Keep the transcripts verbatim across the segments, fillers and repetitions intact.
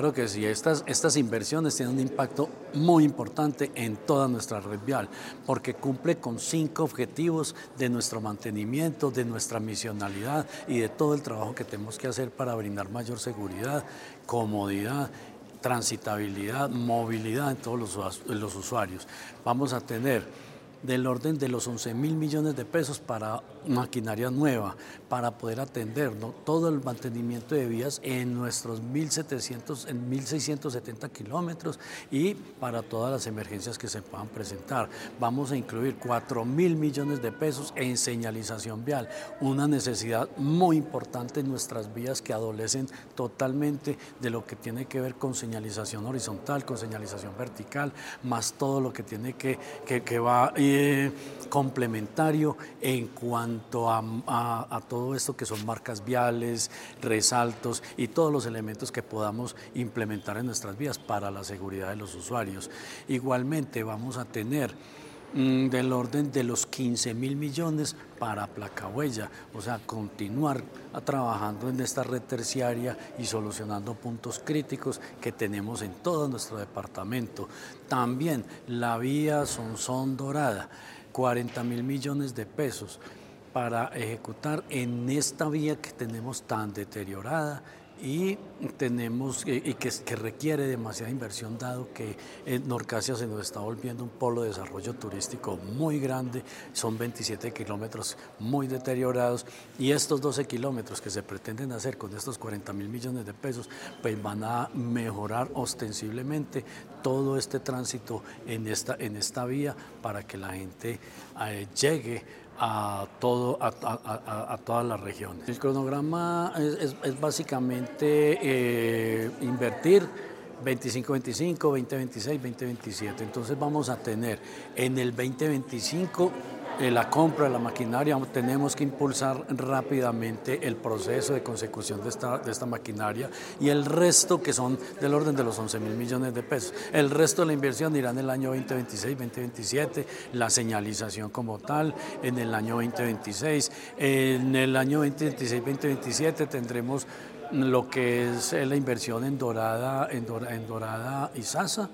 Creo que sí, estas, estas inversiones tienen un impacto muy importante en toda nuestra red vial, porque cumple con cinco objetivos de nuestro mantenimiento, de nuestra misionalidad y de todo el trabajo que tenemos que hacer para brindar mayor seguridad, comodidad, transitabilidad, movilidad en todos los, los usuarios. Vamos a tener del orden de los once mil millones de pesos para maquinaria nueva, para poder atender, ¿no?, todo el mantenimiento de vías en nuestros mil setecientos, en mil seiscientos setenta kilómetros y para todas las emergencias que se puedan presentar. Vamos a incluir cuatro mil millones de pesos en señalización vial, una necesidad muy importante en nuestras vías que adolecen totalmente de lo que tiene que ver con señalización horizontal, con señalización vertical, más todo lo que tiene que, que, que va eh, complementario en cuanto a, a, a todo esto que son marcas viales, resaltos y todos los elementos que podamos implementar en nuestras vías para la seguridad de los usuarios. Igualmente vamos a tener mmm, del orden de los quince mil millones para placa huella, o sea, continuar trabajando en esta red terciaria y solucionando puntos críticos que tenemos en todo nuestro departamento. También la vía Sonsón-Dorada, cuarenta mil millones de pesos para ejecutar en esta vía que tenemos tan deteriorada y tenemos y que, que requiere demasiada inversión, dado que en Norcasia se nos está volviendo un polo de desarrollo turístico muy grande. Son veintisiete kilómetros muy deteriorados y estos doce kilómetros que se pretenden hacer con estos cuarenta mil millones de pesos pues van a mejorar ostensiblemente todo este tránsito en esta, en esta vía para que la gente eh, llegue a, todo, a, a, a, a todas las regiones. El cronograma es, es, es básicamente eh, invertir veinticinco veinticinco, veinte veintiséis, veinte veintisiete. Entonces vamos a tener en el veinte veinticinco eh, la compra de la maquinaria. Tenemos que impulsar rápidamente el proceso de consecución de esta, de esta maquinaria y el resto, que son del orden de los once mil millones de pesos. El resto de la inversión irá en el año veinte veintiséis, veinte veintisiete, la señalización como tal en el año veinte veintiséis. En el año veinte veintiséis, veinte veintisiete tendremos lo que es la inversión en Dorada, en Dorada, en Dorada y Sasa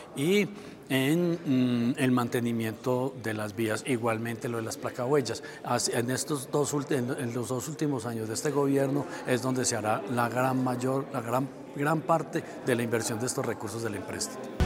y en mm, el mantenimiento de las vías, igualmente lo de las placahuellas. En, estos dos, en los dos últimos años de este gobierno es donde se hará la gran mayor, la gran, gran parte de la inversión de estos recursos del empréstito.